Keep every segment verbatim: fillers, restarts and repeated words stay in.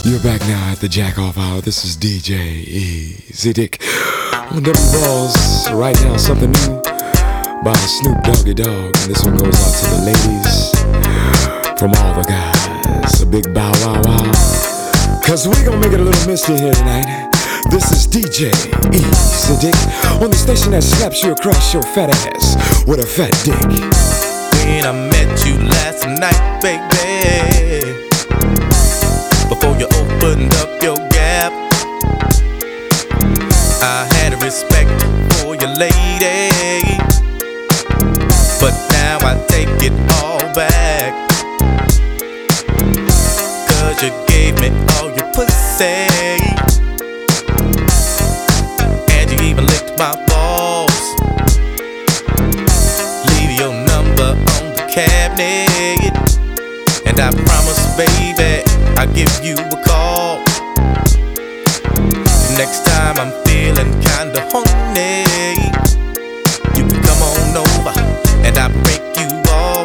You're back now at the Jack Off Hour. This is D J Easy Dick on W Balls. Right now, something new by Snoop Doggy Dogg. And this one goes out to the ladies from all the guys. A big bow wow wow. Cause we gonna make it a little misty here tonight. This is D J Easy Dick on the station that slaps you across your fat ass with a fat dick. When I met you last night, baby, before you opened up your gap, I had a respect for your lady, but now I take it all back. Cause you gave me all your pussy, and you even licked my balls. Leave your number on the cabinet, and I promise, baby, I'll give you a call. Next time I'm feeling kinda horny, you can come on over and I'll break you off.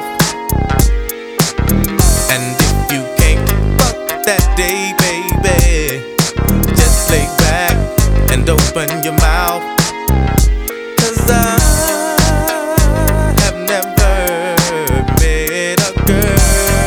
And if you can't fuck that day, baby, just lay back and open your mouth. Cause I have never met a girl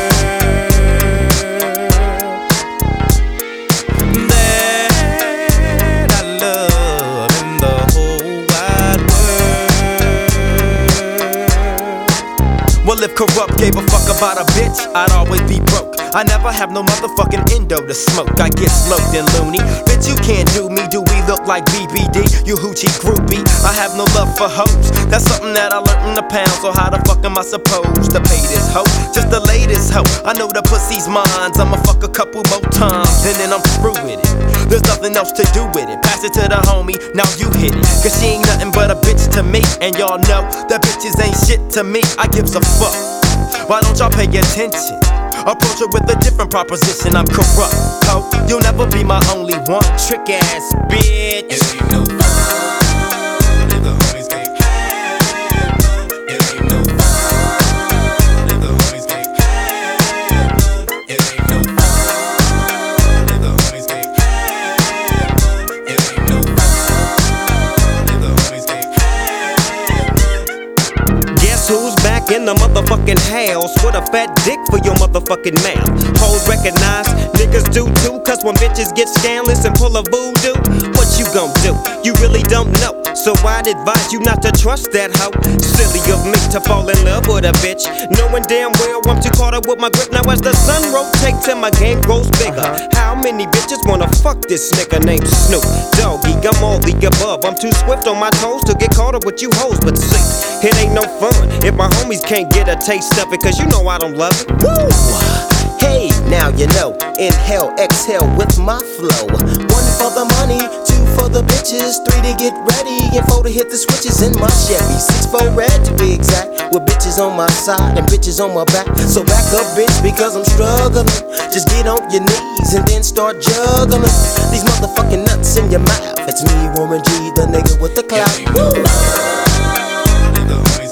if corrupt gave a fuck about a bitch, I'd always be broke. I never have no motherfucking endo to smoke. I get sloped and loony. Bitch, you can't do me. Do we look like B B D? You hoochie groupie. I have no love for hoes. That's something that I learned in the pound. So how the fuck am I supposed to pay this hoe? Just the latest hoe. I know the pussy's mine. I'ma fuck a couple more times and then I'm through with it. There's nothing else to do with it. Pass it to the homie, now you hit it. Cause she ain't nothing but a bitch to me. And y'all know that bitches ain't shit to me. I gives a fuck. Why don't y'all pay attention? Approach her with a different proposition. I'm corrupt, ho. You'll never be my only one. Trick ass bitch. It ain't no fun if the homies can't have fun. It ain't no fun if the homies can't have fun. It ain't no fun if the homies can't have fun. It ain't no fun if the homies can't have fun. Guess who's back in the motherfucking house with a fat dick for your motherfucking mouth? Hoes recognize, niggas do too. Cause when bitches get scandalous and pull a voodoo, what you gon' do? You really don't know. So I'd advise you not to trust that hoe. Silly of me to fall in love with a bitch, knowing damn well I'm too caught up with my grip. Now as the sun rotates and my game grows bigger, uh-huh. How many bitches wanna fuck this nigga named Snoop Doggy? I'm all the above. I'm too swift on my toes to get caught up with you hoes. But see, it ain't no fun if my homies can't get a taste of it. Cause you know I don't love it. Woo! Hey, now you know. Inhale, exhale with my flow. One for the money, two for the bitches, three to get ready, and four to hit the switches in my Chevy. Six for red to be exact, with bitches on my side and bitches on my back. So back up, bitch, because I'm struggling. Just get on your knees and then start juggling these motherfucking nuts in your mouth. It's me, Warren G, the nigga with the clout. Woo!